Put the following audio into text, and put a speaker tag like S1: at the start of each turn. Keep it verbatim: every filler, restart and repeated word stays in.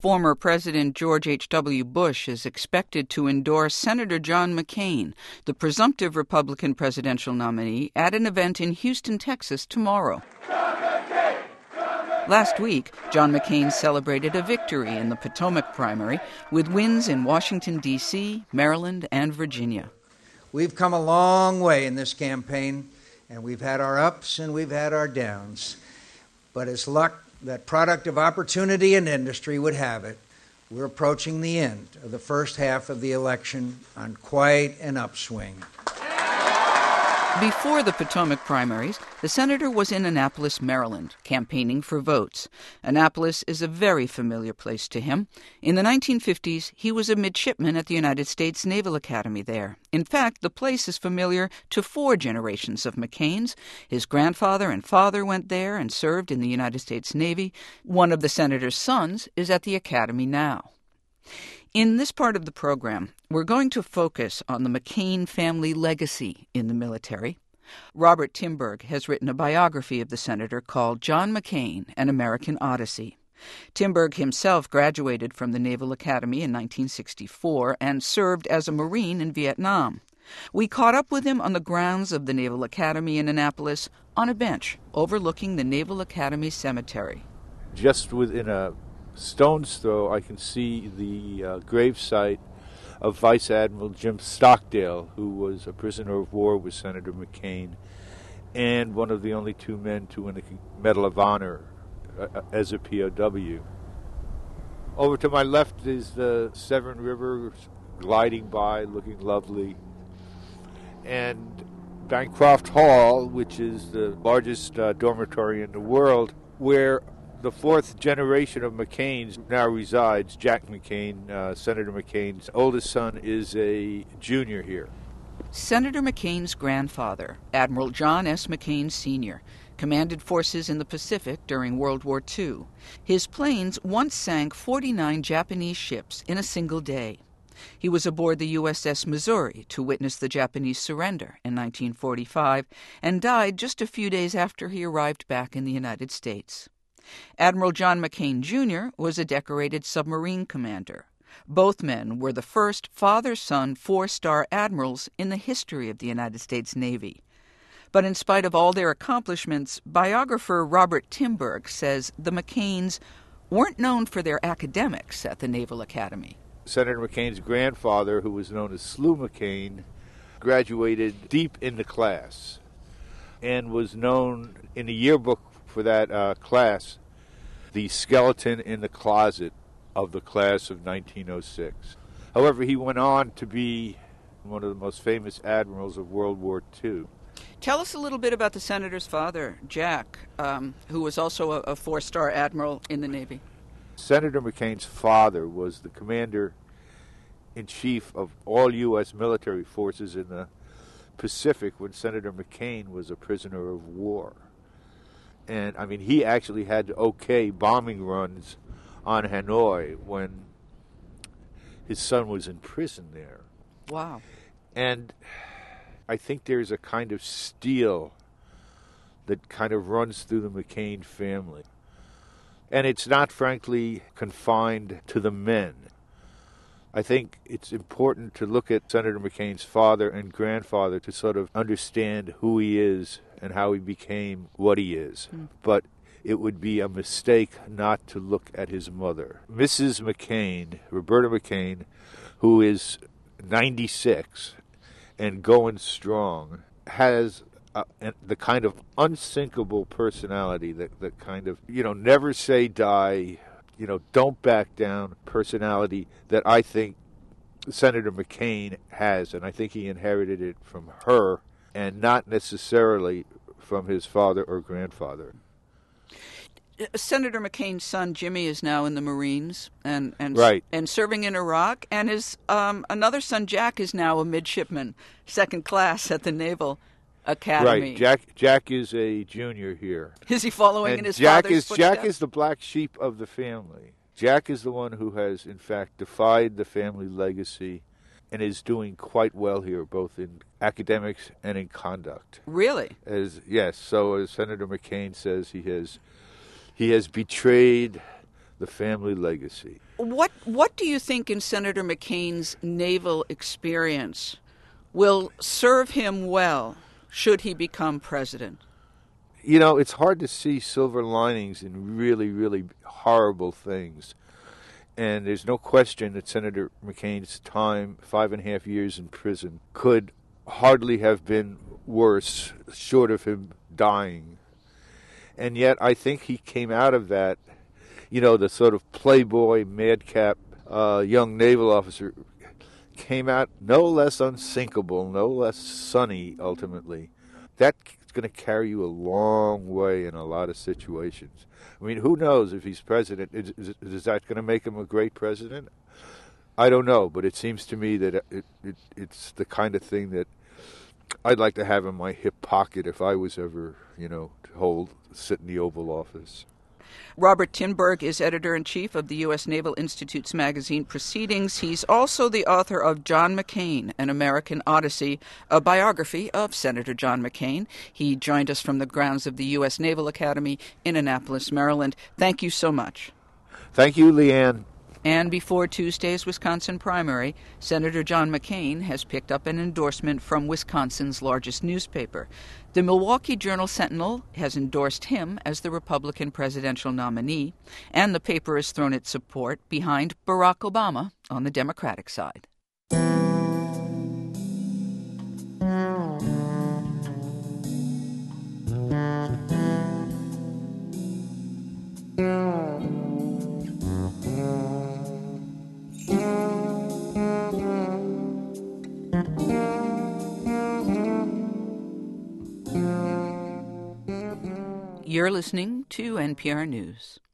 S1: Former President George H W. Bush is expected to endorse Senator John McCain, the presumptive Republican presidential nominee, at an event in Houston, Texas tomorrow. Last week, John McCain celebrated a victory in the Potomac primary with wins in Washington, D C, Maryland, and Virginia.
S2: We've come a long way in this campaign, and we've had our ups and we've had our downs. But as luck, that product of opportunity and industry would have it, we're approaching the end of the first half of the election on quite an upswing.
S1: Before the Potomac primaries, the senator was in Annapolis, Maryland, campaigning for votes. Annapolis is a very familiar place to him. In the nineteen fifties, he was a midshipman at the United States Naval Academy there. In fact, the place is familiar to four generations of McCains. His grandfather and father went there and served in the United States Navy. One of the senator's sons is at the academy now. In this part of the program, we're going to focus on the McCain family legacy in the military. Robert Timberg has written a biography of the senator called John McCain, An American Odyssey. Timberg himself graduated from the Naval Academy in nineteen sixty-four and served as a Marine in Vietnam. We caught up with him on the grounds of the Naval Academy in Annapolis on a bench overlooking the Naval Academy Cemetery.
S3: Just within a stone's throw, I can see the uh, gravesite of Vice Admiral Jim Stockdale, who was a prisoner of war with Senator McCain and one of the only two men to win the Medal of Honor uh, as a P O W. Over to my left is the Severn River gliding by, looking lovely, and Bancroft Hall, which is the largest uh, dormitory in the world, where the fourth generation of McCains now resides. Jack McCain, uh, Senator McCain's oldest son, is a junior here.
S1: Senator McCain's grandfather, Admiral John S. McCain Senior, commanded forces in the Pacific during World War Two. His planes once sank forty-nine Japanese ships in a single day. He was aboard the U S S Missouri to witness the Japanese surrender in nineteen forty-five and died just a few days after he arrived back in the United States. Admiral John McCain Junior was a decorated submarine commander. Both men were the first father-son four-star admirals in the history of the United States Navy. But in spite of all their accomplishments, biographer Robert Timberg says the McCains weren't known for their academics at the Naval Academy.
S3: Senator McCain's grandfather, who was known as Slew McCain, graduated deep in the class and was known in the yearbook for that uh, class, the skeleton in the closet of the class of nineteen oh six. However, he went on to be one of the most famous admirals of World War Two.
S1: Tell us a little bit about the senator's father, Jack, um, who was also a, a four-star admiral in the Navy.
S3: Senator McCain's father was the commander-in-chief of all U S military forces in the Pacific when Senator McCain was a prisoner of war. And, I mean, he actually had to okay bombing runs on Hanoi when his son was in prison there.
S1: Wow.
S3: And I think there's a kind of steel that kind of runs through the McCain family. And it's not, frankly, confined to the men. I think it's important to look at Senator McCain's father and grandfather to sort of understand who he is and how he became what he is. Mm. But it would be a mistake not to look at his mother. Missus McCain, Roberta McCain, who is ninety-six and going strong, has uh, the kind of unsinkable personality, that, that kind of, you know, never say die, you know, don't back down personality that I think Senator McCain has, and I think he inherited it from her and not necessarily from his father or grandfather.
S1: Senator McCain's son Jimmy is now in the Marines and and
S3: right.
S1: and serving in Iraq, and his um, another son Jack is now a midshipman, second class at the Naval Academy.
S3: Right, Jack. Jack is a junior here.
S1: Is he following
S3: and
S1: in his
S3: Jack
S1: father's
S3: is
S1: footsteps?
S3: Jack is the black sheep of the family. Jack is the one who has, in fact, defied the family legacy and is doing quite well here, both in academics and in conduct.
S1: Really?
S3: As yes, so as Senator McCain says, he has he has betrayed the family legacy.
S1: What what do you think in Senator McCain's naval experience will serve him well should he become president?
S3: You know, it's hard to see silver linings in really, really horrible things. And there's no question that Senator McCain's time, five and a half years in prison, could hardly have been worse, short of him dying. And yet I think he came out of that, you know, the sort of playboy, madcap uh, young naval officer came out no less unsinkable, no less sunny, ultimately. That's going to carry you a long way in a lot of situations. I mean, who knows if he's president? Is, is, is that going to make him a great president? I don't know, but it seems to me that it, it, it's the kind of thing that I'd like to have in my hip pocket if I was ever, you know, to hold, sit in the Oval Office.
S1: Robert Tinberg is editor-in-chief of the U S Naval Institute's magazine Proceedings. He's also the author of John McCain, An American Odyssey, a biography of Senator John McCain. He joined us from the grounds of the U S Naval Academy in Annapolis, Maryland. Thank you so much.
S3: Thank you, Leanne.
S1: And before Tuesday's Wisconsin primary, Senator John McCain has picked up an endorsement from Wisconsin's largest newspaper. The Milwaukee Journal-Sentinel has endorsed him as the Republican presidential nominee, and the paper has thrown its support behind Barack Obama on the Democratic side. You're listening to N P R News.